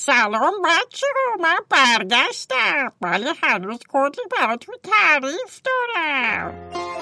سلام بچه ها، من برگشتم ولی هنوز کلی براتون تعریف دارم.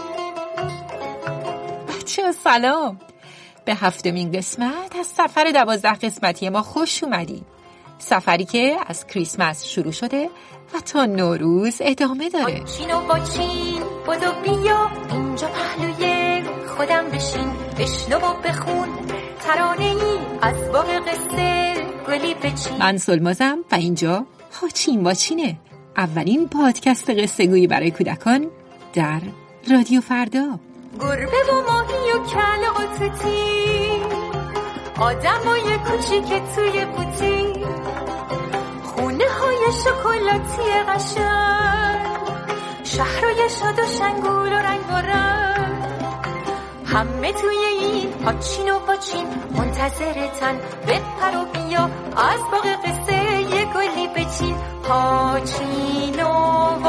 بچه ها سلام، به 7مین قسمت از سفر 12 قسمتی ما خوش اومدین. سفری که از کریسمس شروع شده و تا نوروز ادامه داره. چین و با چین بودو بیا اینجا پهلوی خودم بشین، بشنو و بخون ترانه ای از باغ قصه گلی بچین. من سلمازم و اینجا هاچین واچینه، اولین پادکست قصه گویی برای کودکان در رادیو فردا. گربه و ماهی و کل و توتی، آدمای کوچیک توی بوتی، خونه های شکلاتی قشنگ، شهرهای شاد و شنگول و رنگ و رنگ، همه توی این هاچین و باچین منتظرتن، بپر و بیا از باغ قصه یه گلی بچین. هاچین و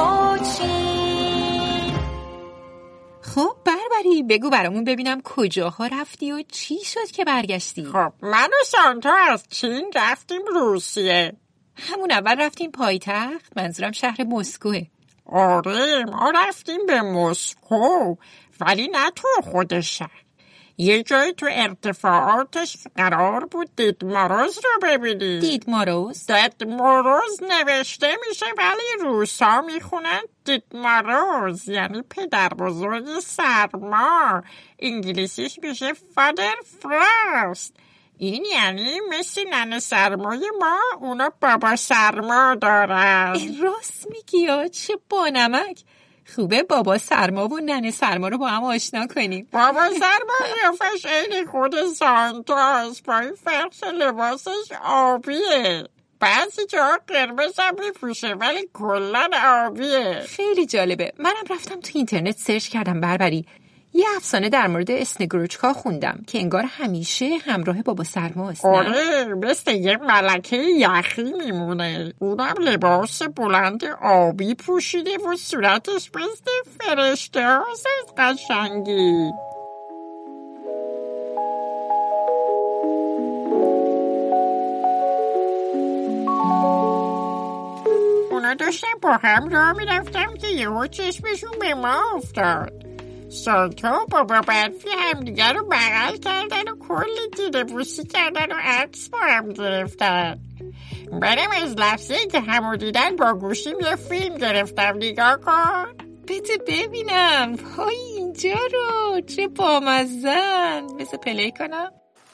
واچین. خب بربری بگو برامون ببینم کجاها رفتی و چی شد که برگشتی؟ خب من و سانتا از چین رفتیم روسیه. همون اول رفتیم پایتخت، منظورم شهر مسکوه. آره ما رفتیم به مسکو، ولی نه تو خود شهر، یه جایی تو ارتفاعاتش قرار بود دیدماروز رو ببینی. دیدماروز؟ دیدماروز نوشته میشه ولی روسا میخونن دیدماروز، یعنی پدر بزرگ سرما. انگلیسیش میشه فادر فراست. این یعنی مثل ننه سرمای ما اونا بابا سرما دارن. راست میگی یا چه بانمک. خوبه بابا سرما و ننه سرما رو با هم آشنا کنیم. بابا سرما قیافش عین خود سانتاست، با این فرق لباسش آبیه، بعضی جا قرمز هم میپوشه ولی کلن آبیه. خیلی جالبه. منم رفتم تو اینترنت سرچ کردم بربری، یه افسانه در مورد اسنگروچکا خوندم که انگار همیشه همراه بابا سرماست. آره مثل یه ملکه یخی میمونه، اونم لباس بلند آبی پوشیده و صورتش مثل فرشته هاست از قشنگی. اونا داشتن با هم راه میرفتم که یهو چشمشون به ما افتاد. سانتا و بابا برفی همدیگر رو بغل کردن و کلی دیده بوسی کردن و عکس با هم گرفتن. برم از لحظه که همو دیدن با گوشیم یه فیلم گرفتم، نگاه کن. بده ببینم. های اینجا رو چه بامزن. بذار پلی کنم.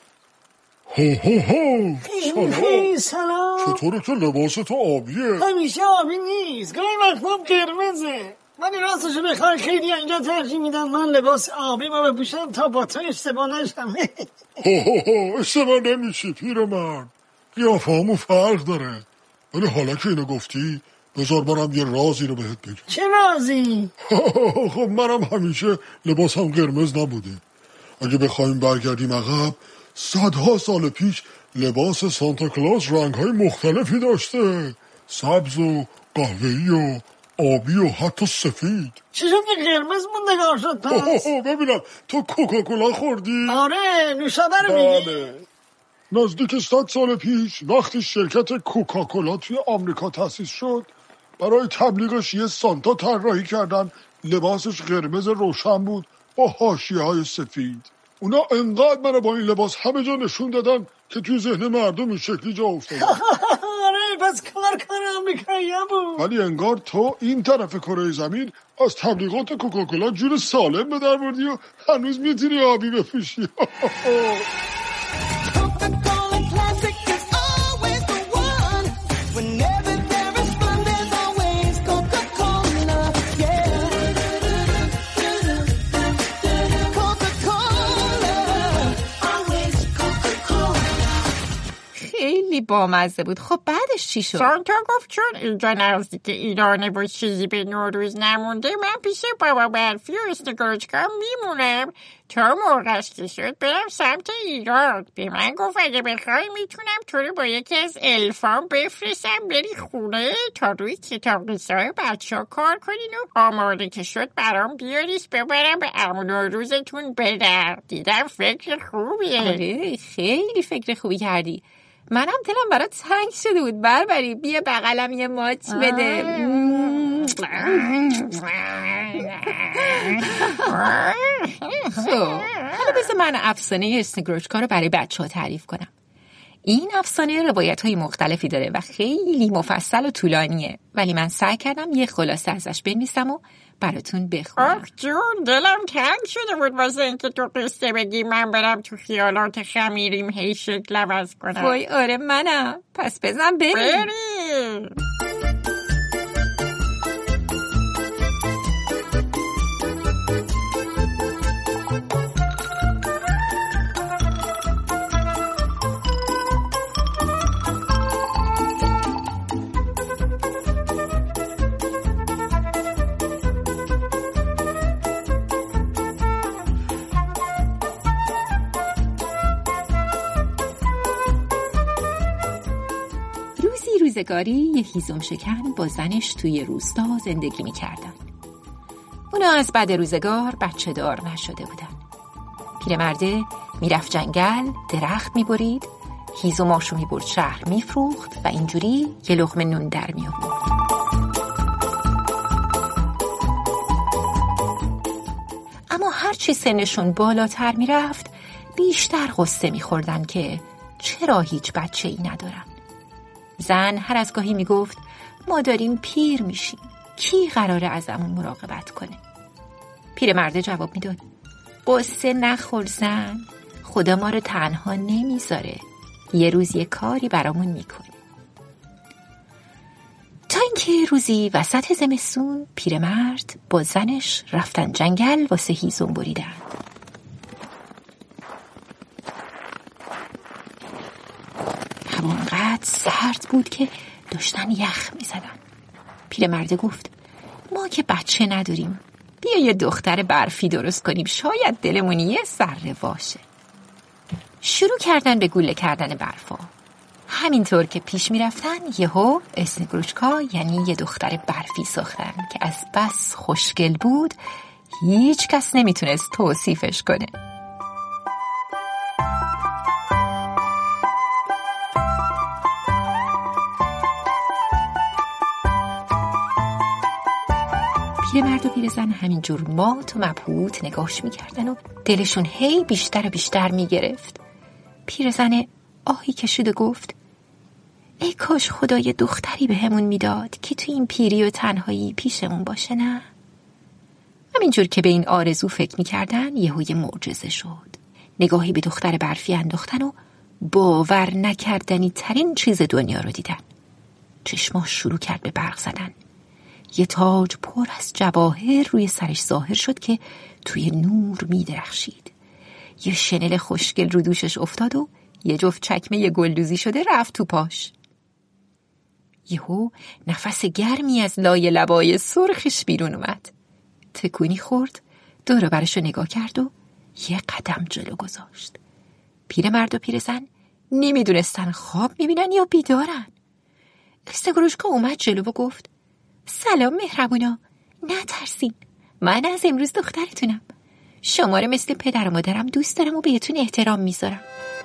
سلام. چطوره که لباس تو آبیه؟ همیشه آبی نیست، گاهی وقتا قرمزه، ولی راستشو بخوای خیلی اینجا ترجیح میدن من لباس آبی ما بپوشم تا با تو اشتباه نشم. اشتباه نمیشی پیرمرد، قیافه‌مون فرق داره، ولی حالا که اینو گفتی بذار برم یه رازی رو بهت بگم. چه رازی؟ خب منم همیشه لباسم قرمز نبوده. اگه بخوایم برگردیم عقب، صدها سال پیش لباس سانتا کلاس رنگ‌های مختلفی داشته، سبز و قهوه‌ای و آبی و حتی سفید. چه شد که قرمز موندگار شد پس؟ ببینم تو کوکاکولا خوردی؟ آره نوشابه رو میگی؟ بله. نزدیک 100 سال پیش وقتی شرکت کوکاکولا توی آمریکا تأسیس شد، برای تبلیغش یه سانتا طراحی کردن، لباسش قرمز روشن بود با حاشیه‌های سفید. اونا انقدر منو با این لباس همه جا نشون دادن که توی ذهن مردم این شکلی جا افتاد. آره پس کار آمریکایی‌ها بود. ولی انگار تو این طرف کره زمین از تبلیغات کوکاکولا جور سالم به در بردی و هنوز میتونی آبی بپوشی. خیلی بامزه بود. خب بعدش چی شد؟ سانتا گفت چون اینجا نزدیک ایرانه و چیزی به نوروز نمونده، من پیش بابا برفی و اسنگروچکا میمونم تا موقعش که شد برم سمت ایران. به من گفت اگه بخوای میتونم تو رو با یکی از الفام بفرستم بری خونه تا روی کتاب قصه‌های بچه‌ها کار کنین و آماده که شد برام بیاریس ببرم به عمو نوروزتون بدم. دیدم فکر خوبیه. آره خیلی فکر خوبی کردی. منم دلم برات تنگ شده بود بربری. بیا بغلم یه ماچ بده. حالا بذار من افسانه اسنگروچکا رو برای بچه‌ها تعریف کنم. این افسانه روایت‌های مختلفی داره و خیلی مفصل و طولانیه، ولی من سعی کردم یه خلاصه ازش بنویسم و براتون بخونم. آخ جون، دلم تنگ شده بود واسه اینکه تو قصه بگی من برم تو خیالات خمیریم هی شکل عوض کنم. وای آره منم. پس بزن بریم. روزگاری یه هیزم شکن با زنش توی روستا زندگی می‌کردن. اونا از بعد روزگار بچه دار نشده بودن. پیرمرده میرفت جنگل، درخت میبرید، هیزماشو میبرد شهر میفروخت و اینجوری یه لقمه نون در میآورد. اما هرچی سنشون بالاتر میرفت بیشتر غصه میخوردن که چرا هیچ بچه‌ای ندارن. زن هر از گاهی میگفت ما داریم پیر میشیم، کی قراره ازمون مراقبت کنه؟ پیرمرده جواب میداد قصه نخور زن، خدا ما رو تنها نمیذاره، یه روز یه کاری برامون میکنه. تا اینکه روزی وسط زمستون پیرمرد با زنش رفتن جنگل واسه هیزم بریدن. هوا انقدر سرد بود که داشتن یخ میزدن. پیرمرده گفت ما که بچه نداریم، بیا یه دختر برفی درست کنیم، شاید دلمون یه ذره واشه. شروع کردن به گوله کردن برفا. همینطور که پیش میرفتن یهو اسنگروچکا یعنی یه دختر برفی ساختن که از بس خوشگل بود هیچ کس نمیتونست توصیفش کنه. پیرمرد و پیرزن همینجور مات و مبهوت نگاش میکردن و دلشون هی بیشتر و بیشتر میگرفت. پیرزن آهی کشید و گفت ای کاش خدا یه دختری به همون میداد که تو این پیری و تنهایی پیشمون باشه. نه؟ همینجور که به این آرزو فکر میکردن یهو یه معجزه شد. نگاهی به دختر برفی انداختن و باور نکردنی ترین چیز دنیا رو دیدن. چشماش شروع کرد به برق زدن. یه تاج پر از جواهر روی سرش ظاهر شد که توی نور می درخشید. یه شنل خوشگل رو دوشش افتاد و یه جفت چکمه گلدوزی شده رفت تو پاش. یهو نفس گرمی از لای لبای سرخش بیرون اومد. تکونی خورد، دور و برش رو نگاه کرد و یه قدم جلو گذاشت. پیرمرد و پیرزن نمیدونستن خواب میبینن یا بیدارن. اسنگروچکا اومد جلو و گفت سلام مهربونا، نترسین، من از امروز دخترتونم. شما رو مثل پدر و مادرم دوست دارم و بهتون احترام میذارم.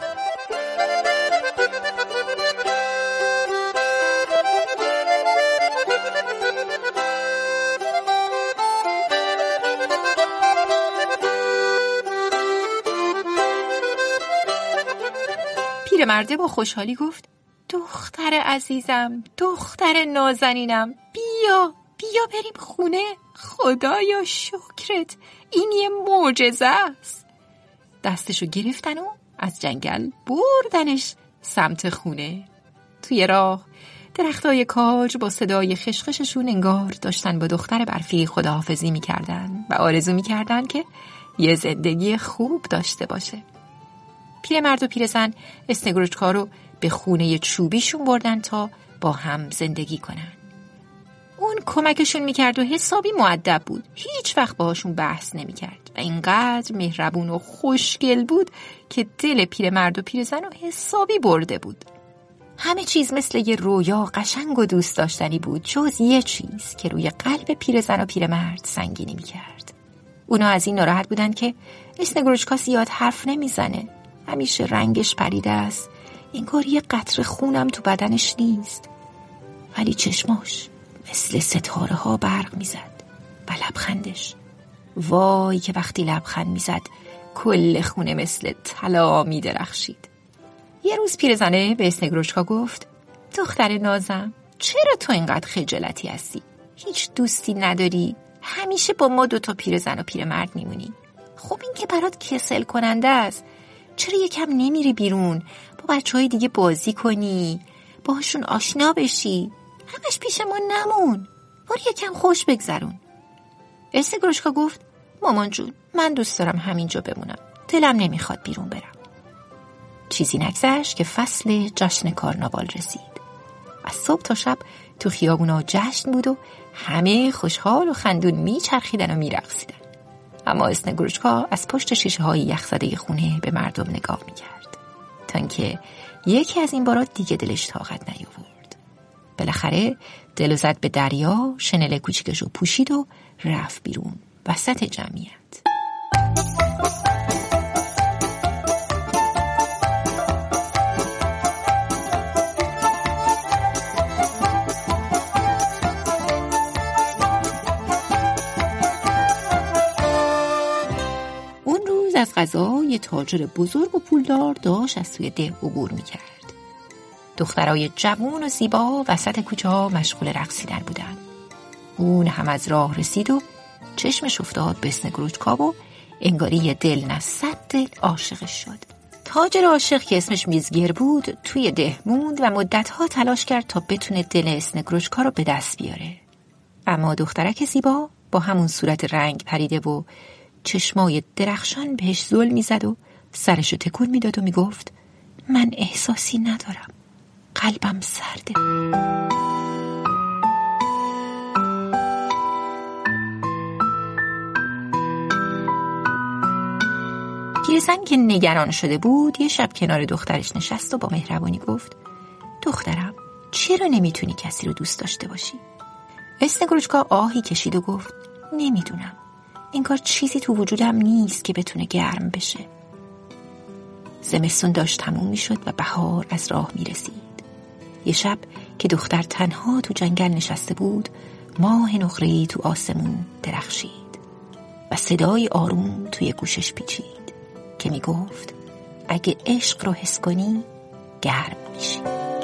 پیرمرده با خوشحالی گفت دختر عزیزم، دختر نازنینم، بیا بریم خونه. خدایا شکرت، این یه معجزه است. دستشو گرفتن و از جنگل بردنش سمت خونه. توی راه درختای کاج با صدای خشخششون انگار داشتن با دختر برفی خداحافظی میکردن و آرزو میکردن که یه زندگی خوب داشته باشه. پیرمرد و پیرزن اسنگروچکا رو به خونه چوبیشون بردن تا با هم زندگی کنن. اون کمکشون میکرد و حسابی مؤدب بود. هیچ وقت باهاشون بحث نمیکرد و اینقدر مهربون و خوشگل بود که دل پیرمرد و پیرزن رو حسابی برده بود. همه چیز مثل یه رویا قشنگ و دوست داشتنی بود، جز یه چیز که روی قلب پیرزن و پیرمرد سنگینی میکرد. اونا از این ناراحت بودن که اسنگروچکا زیاد حرف نمیزنه، همیشه رنگش پریده است، انگار یه قطره خونم تو بدنش نیست، ولی چشماش مثل ستاره ها برق میزد و لبخندش، وای که وقتی لبخند میزد کل خونه مثل طلا میدرخشید. یه روز پیرزنه به اسنگروچکا گفت دختر نازم، چرا تو اینقدر خجالتی هستی؟ هیچ دوستی نداری؟ همیشه با ما 2 پیرزن و پیرمرد میمونی. خب این که برات کسل کننده است. چرا یکم نمیری بیرون با بچه‌های دیگه بازی کنی، باهاشون آشنا بشی؟ همش پیش ما نمون، برو یکم خوش بگذرون. اسنگروچکا گفت مامان جون، من دوست دارم همینجا بمونم، دلم نمیخواد بیرون برم. چیزی نگذشت که فصل جشن کارناوال رسید. از صبح تا شب تو خیابونا جشن بود و همه خوشحال و خندون میچرخیدن و میرقصیدن. اما اسنگروچکا از پشت شیشه‌های یخزده خونه به مردم نگاه میکرد تا اینکه یکی از این بارا دیگه دلش طاقت نیاورد. بالاخره دلو زد به دریا، شنل کوچیکشو پوشید و رفت بیرون وسط جمعیت. از غذا یه تاجر بزرگ و پولدار داشت از توی ده عبور میکرد. دخترای جوان و زیبا وسط کوچه ها مشغول رقصیدن بودن. اون هم از راه رسید و چشمش افتاد به اسنگروچکا و انگاری یه دل نه 100 دل عاشقش شد. تاجر عاشق که اسمش میزگیر بود توی ده موند و مدتها تلاش کرد تا بتونه دل اسنگروچکا رو به دست بیاره. اما دخترک زیبا با همون صورت رنگ پریده و چشمای درخشان بهش زل میزد و سرشو تکون میداد و میگفت من احساسی ندارم، قلبم سرده. پیرزن که نگران شده بود یه شب کنار دخترش نشست و با مهربانی گفت دخترم، چرا نمیتونی کسی رو دوست داشته باشی؟ اسنگروچکا آهی کشید و گفت نمیدونم، انگار چیزی تو وجودم نیست که بتونه گرم بشه. زمستون داشت تموم میشد و بهار از راه میرسید. یه شب که دختر تنها تو جنگل نشسته بود، ماه نقره‌ای تو آسمون درخشید و صدای آروم توی گوشش پیچید که میگفت اگه عشق رو حس کنی گرم میشی.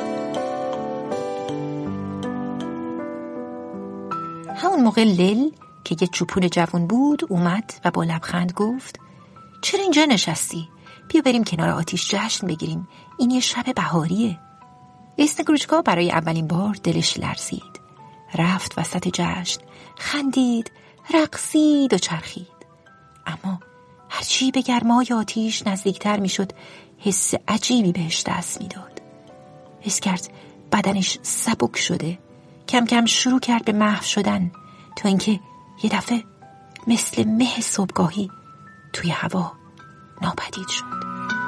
همون موقع لیل که یه چوپون جوان بود اومد و با لبخند گفت چرا اینجا نشستی؟ بیا بریم کنار آتیش جشن بگیریم، این یه شب بهاریه. اسنگروچکا برای اولین بار دلش لرزید. رفت وسط جشن، خندید، رقصید و چرخید. اما هرچی به گرمای آتیش نزدیکتر میشد حس عجیبی بهش دست میداد. حس کرد بدنش سبک شده، کم کم شروع کرد به محو شدن تا اینکه یه دفعه مثل مه صبحگاهی توی هوا ناپدید شد.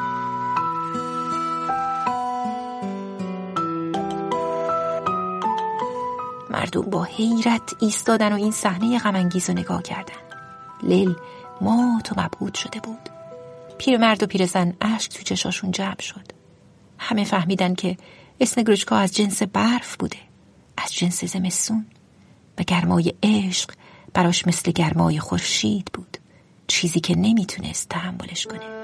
مردم با حیرت ایستادن و این صحنه غم انگیز رو نگاه کردن. لیل مات و مبهوت شده بود. پیرمرد و پیرزن اشک تو چشاشون جمع شد. همه فهمیدن که اسنگروچکا از جنس برف بوده، از جنس زمستون، و گرمای عشق براش مثل گرمای خورشید بود، چیزی که نمیتونست تحملش کنه.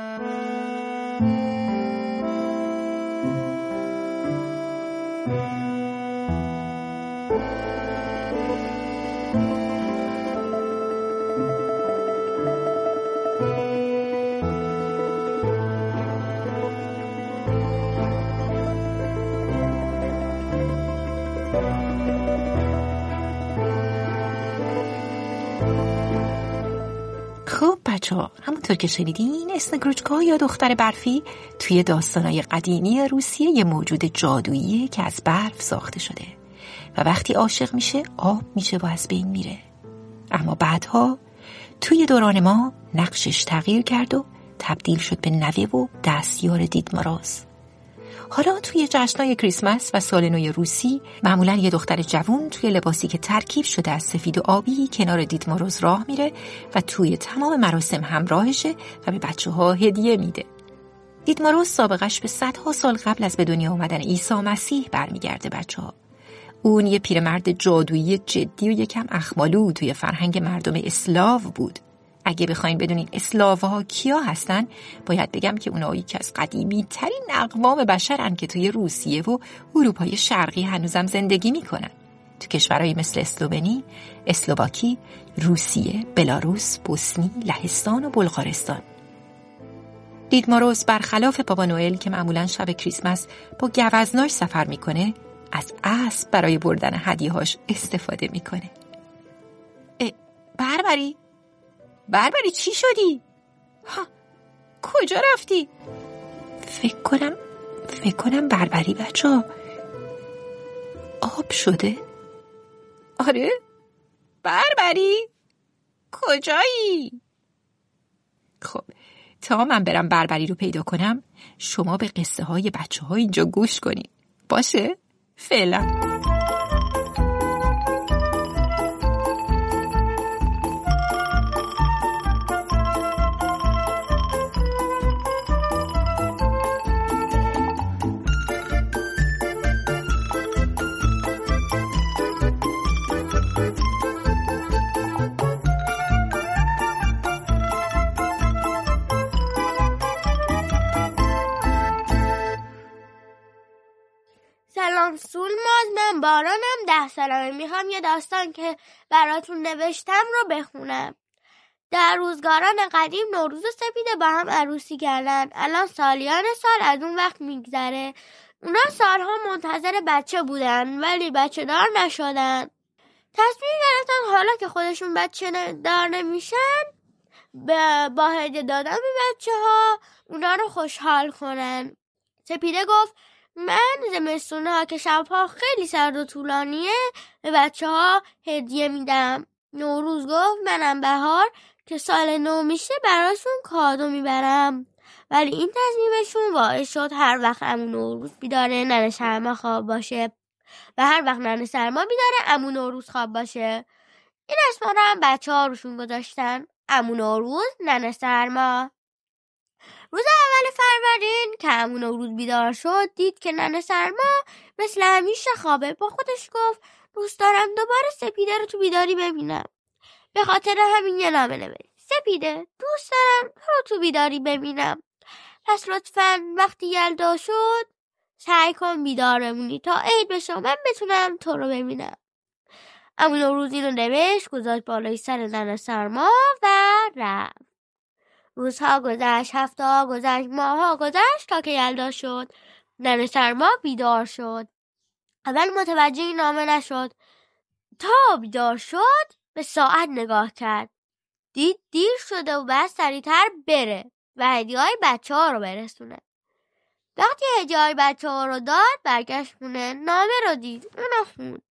خب بچه‌ها، همونطور که شنیدین اسنگروچکا یا دختر برفی توی داستانای قدیمی روسیه یه موجود جادوییه که از برف ساخته شده و وقتی عاشق میشه آب میشه و از بین میره. اما بعدها توی دوران ما نقشش تغییر کرد و تبدیل شد به نوه و دستیار دیدماراز. حالا توی جشن‌های کریسمس و سال نو روسی معمولاً یه دختر جوون توی لباسی که ترکیب شده از سفید و آبی کنار دیدماراز راه میره و توی تمام مراسم همراهشه و به بچه‌ها هدیه میده. دیدماروس سابقش به صدها سال قبل از به دنیا آمدن عیسی مسیح برمیگرده بچه‌ها. اون یه پیرمرد جادویی جدی و یکم اخمالو توی فرهنگ مردم اسلاو بود. اگه بخواین بدونین اسلاوها کیا هستن، باید بگم که اونا یکی از قدیمی ترین اقوام بشرن که توی روسیه و اروپای شرقی هنوزم زندگی میکنن. تو کشورهایی مثل اسلوونی، اسلوواکی، روسیه، بلاروس، بوسنی، لهستان و بلغارستان. دیدماروس برخلاف بابا نوئل که معمولاً شب کریسمس با گوزناش سفر میکنه، از اسب برای بردن هدیه‌هاش استفاده میکنه. بربری چی شدی؟ کجا رفتی؟ فکر کنم بربری بچه‌ها آب شده. آره؟ بربری؟ کجایی؟ خب تا من برم بربری رو پیدا کنم، شما به قصه های بچه ها اینجا گوش کنید. باشه؟ فعلا. سلام سولماز، من بارانم، 10 سالمه. میخوام یه داستان که براتون نوشتم رو بخونم. در روزگاران قدیم نوروز و سپیده با هم عروسی کردن. الان سالیان سال از اون وقت میگذره. اونا سالها منتظر بچه بودن ولی بچه دار نشدن. تصمیم گرفتن حالا که خودشون بچه دار نمیشن با هدیه دادن به بچه ها اونا رو خوشحال کنن. سپیده گفت من زمستون‌ها که شب‌ها خیلی سرد و طولانیه به بچه‌ها هدیه میدم. نوروز گفت منم بهار که سال نو میشه براشون کادو میبرم. ولی این تصمیمشون باعث شد هر وقت عمو نوروز بیداره ننه سرما خواب باشه و هر وقت ننه سرما بیداره عمو نوروز خواب باشه. این اسما رو هم بچه‌ها روشون گذاشتن: عمو نوروز، ننه سرما. روز اول فروردین که عمو نوروز بیدار شد دید که ننه سرما مثل همیشه خوابه. با خودش گفت دوست دارم دوباره سپیده رو تو بیداری ببینم. به خاطر همین یه نامه نوشت: سپیده دوست دارم تو رو تو بیداری ببینم، پس لطفاً وقتی یلدا شد سعی کن بیدار بمونی تا عید بشه من بتونم تو رو ببینم. عمو نوروز اینو نوشت، گذاشت بالای سر ننه سرما و رفت. روزها گذشت، هفته‌ها گذشت، ماه‌ها گذشت تا که یلدا شد. ننه سرما بیدار شد. اول متوجه این نامه نشد. تا بیدار شد به ساعت نگاه کرد. دید دیر شده و باید سریع‌تر بره و هدیه‌های بچه‌ها رو برسونه. وقتی هدیه‌های بچه‌ها رو داد برگشت خونه. نامه رو دید، اونو خوند.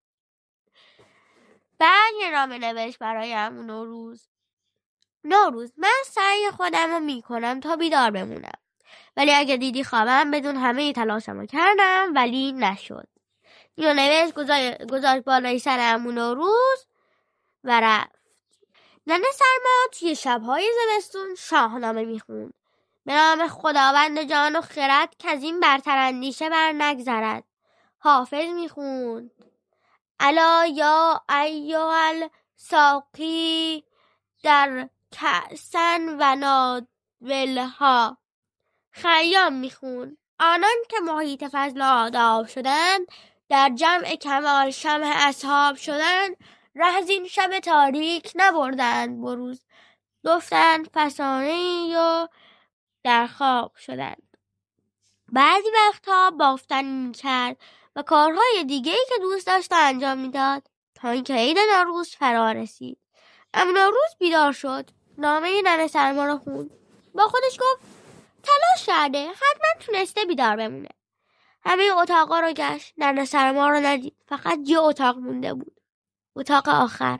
بعد یه نامه نوشت برای عمو نوروز: نوروز، من سعی خودم رو میکنم تا بیدار بمونم، ولی اگه دیدی خوابم بدون همه تلاشم رو کردم ولی نشد. اینو نوشت، گذاشت بالای سر عمو نوروز و رفت. ننه سرما توی شبهای زمستون شاهنامه میخوند. به نام خداوند جان و خرد که از این برتر اندیشه بر نگذرد. حافظ میخوند: الا یا ایها الساقی در کأسن و نادولها. خیام میخون: آنان که محیط فضل آداب شدند، در جمع کمال شمع اصحاب شدند، ره از این شب تاریک نبردند بروز، گفتند فسانه‌ای و در خواب شدند. بعضی وقتها بافتن میکرد و کارهای دیگه‌ای که دوست داشت انجام میداد تا اینکه عید نوروز فرا رسید. عمو نوروز بیدار شد. نامه ننه سرما رو خوند. با خودش گفت تلاش کرده، حتما تونسته بیدار بمونه. همه اتاقا رو گشت، ننه سرما رو ندید. فقط یه اتاق مونده بود، اتاق آخر.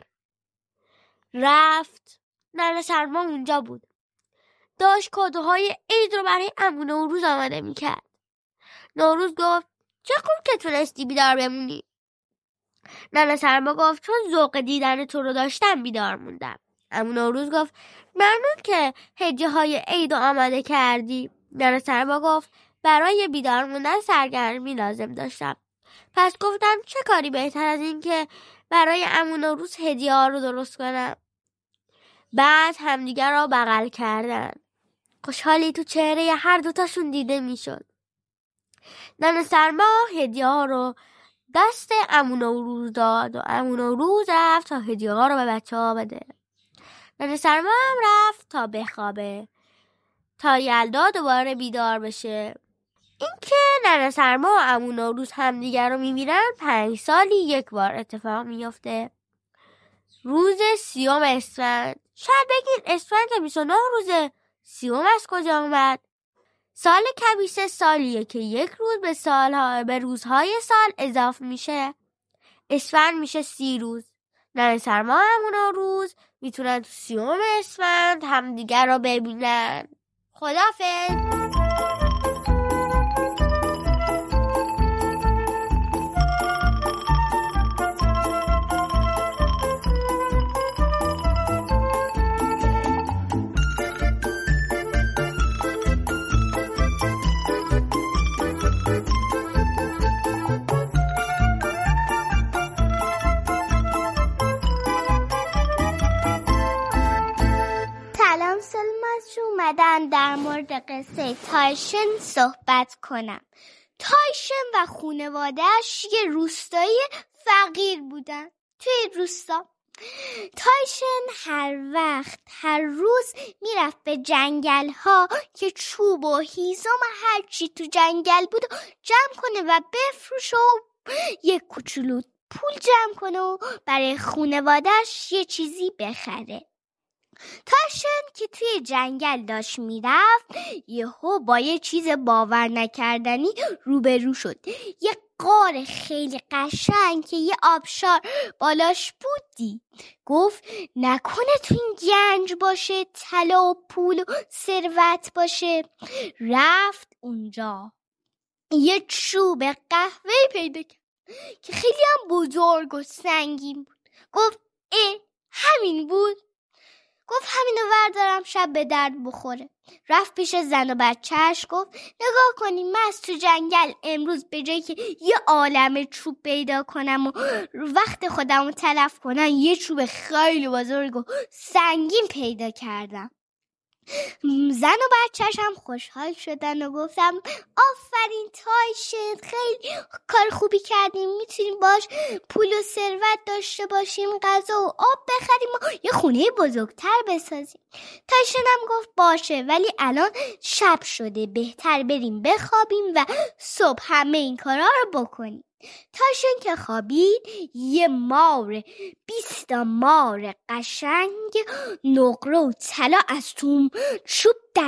رفت. ننه سرما اونجا بود. داشت کادوهای عید رو برای عمو نوروز آماده میکرد. نوروز گفت چه خوب که تونستی بیدار بمونی. ننه سرما گفت چون ذوق دیدن تو رو داشتم بیدار موندم. عمو نوروز گفت ممنون که هدیه های عید رو آماده کردی. ننه سرما گفت برای بیدار موندن سرگرمی لازم داشتم. پس گفتم چه کاری بهتر از این که برای عمو نوروز هدیه ها رو درست کنم. بعد همدیگر را بغل کردن. خوشحالی تو چهره هر دوتاشون دیده میشد. ننه سرما هدیه ها رو دست عمو نوروز داد و عمو نوروز رفت تا هدیه ها رو به بچه ها بده. ننه سرما هم رفت تا بخوابه تا یلدا دوباره بیدار بشه. این که ننه سرما و عمو نوروز هم دیگر رو میبینن 5 سالی یک بار اتفاق میفته. روز 30 اسفند. شاید بگین اسفند 29 روز 30 از کجا اومد؟ سال کبیسه سالیه که یک روز به روزهای سال اضافه میشه. اسفند میشه 30 روز. ننه سرما و عمو نوروز میتونن تو 30 اسفند هم دیگر رو ببینن. خداحافظ. اومدن در مورد قصه تایشن صحبت کنم. تایشن و خانواده‌اش یه روستایی فقیر بودن. توی روستا تایشن هر روز میرفت به جنگل ها که چوب و هیزم و هر چی تو جنگل بود جمع کنه و بفروشه و یه کوچولو پول جمع کنه و برای خانواده‌اش یه چیزی بخره. تایشن که توی جنگل داشت میرفت یهو با یه چیز باور نکردنی روبرو شد. یه غار خیلی قشنگ که یه آبشار بالاش بود دید. گفت نکنه تو این گنج باشه، طلا و پول و ثروت باشه. رفت اونجا یه چوب قهوه‌ای پیدا کرد که خیلی هم بزرگ و سنگین بود. گفت همین بود. گفت همینو وردارم شب به درد بخوره. رفت پیش زن و بچهش گفت نگاه کنیم من از تو جنگل امروز به جایی که یه عالمه چوب پیدا کنم و وقت خودمو تلف کنم یه چوب خیلی بزرگ و سنگین پیدا کردم. زن و بچهش هم خوشحال شدن و گفتم آفرین تایشن، خیلی کار خوبی کردیم، میتونیم باش پول و ثروت داشته باشیم، غذا و آب بخریم و یه خونه بزرگتر بسازیم. تایشن هم گفت باشه، ولی الان شب شده، بهتر بریم بخوابیم و صبح همه این کارا رو بکنیم. تایشن که خوابید یه 20 مار قشنگ نقره و طلا از تو چوب در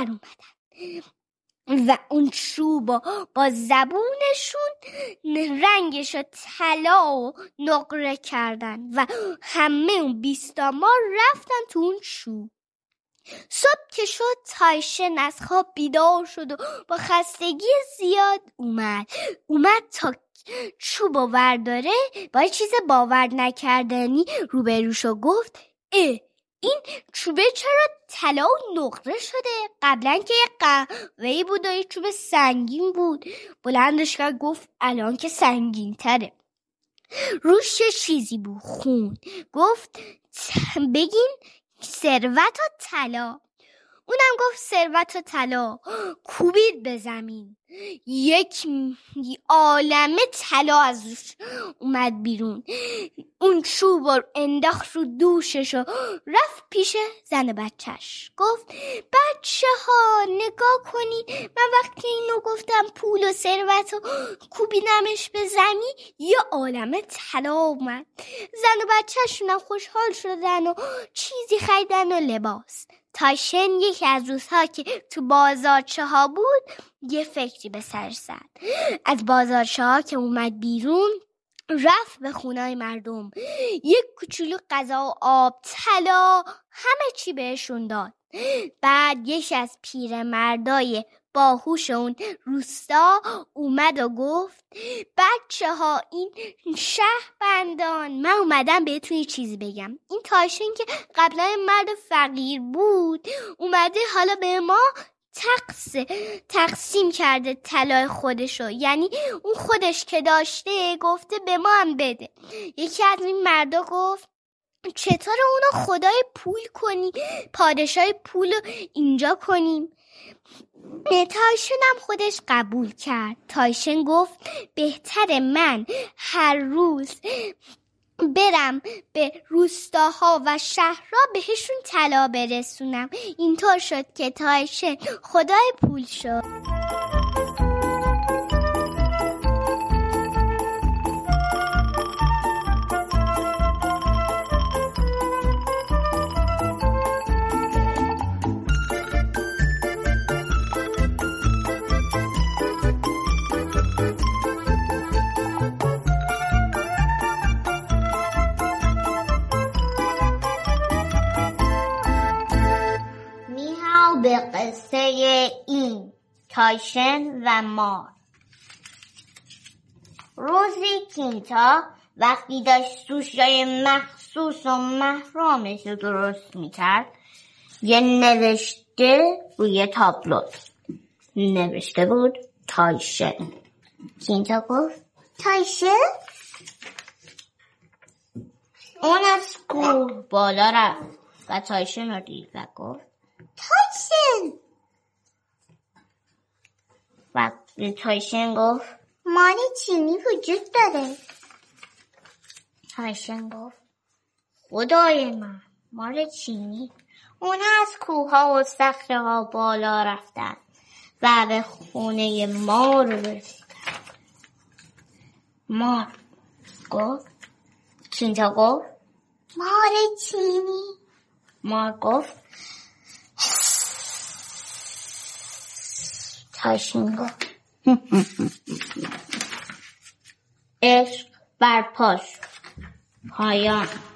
اومدن و اون چوب با زبونشون رنگش طلا و نقره کردن و همه اون 20 مار رفتن تو اون چوب. صبح که شد تایشن از خواب بیدار شد و با خستگی زیاد اومد تا چوب ورداره. با چیز باور نکردنی روبروشو گفت این چوبه چرا طلا و نقره شده؟ قبلا که یه قهوه‌ای بود و یه چوب سنگین بود. بلندش کرد گفت الان که سنگین تره. روش یه چیزی بود خون. گفت بگین ثروت و طلا. اونم گفت ثروت و طلا. کوبید به زمین، یک عالمه طلا از روش اومد بیرون. اون چوب رو انداخت رو دوشش و رفت پیش زن بچهش. گفت بچه ها نگاه کنین، من وقتی اینو گفتم پول و ثروت و کوبیدمش به زمین یه عالمه طلا اومد. زن و بچهشونم خوشحال شدن و چیزی خریدن و لباس. تایشن یکی از روزها که تو بازارچه ها بود یه فکری به سرش زد. از بازارچه ها که اومد بیرون رفت به خونه‌های مردم، یک کوچولو غذا و آب، طلا، همه چی بهشون داد. بعد یکی از پیرمردای باهوش اون روستا اومد و گفت بچه ها، این شهروندان، من اومدم بهتون یه چیزی بگم. این تایشن که قبلا مرد فقیر بود اومده حالا به ما تقسیم کرده طلای خودشو، یعنی اون خودش که داشته گفته به ما هم بده. یکی از این مردا گفت چطور اونو خدای پول کنی، پادشاه پول اینجا کنیم؟ تایشن هم خودش قبول کرد. تایشن گفت بهتره من هر روز برم به روستاها و شهرها بهشون طلا برسونم. اینطور شد که تایشن خدای پول شد. به قصه این تایشن و مار. روزی کینتا وقتی داشت سوشای مخصوص و محرامش رو درست میکرد، یه نوشته روی تابلو نوشته بود تایشن. کینتا گفت تایشن؟ اون از کوه بالا رفت و تایشن رو دید و گفت تایشن. و تایشن گفت مار چینی وجود داره. تایشن گفت خدای من، مار چینی؟ اون از کوه ها و صخره ها بالا رفتن و به خونه مار رسیدن. مار گفت، کینتا گفت مار چینی. مار گفت تایشن گفت عشق برپاش. پایان.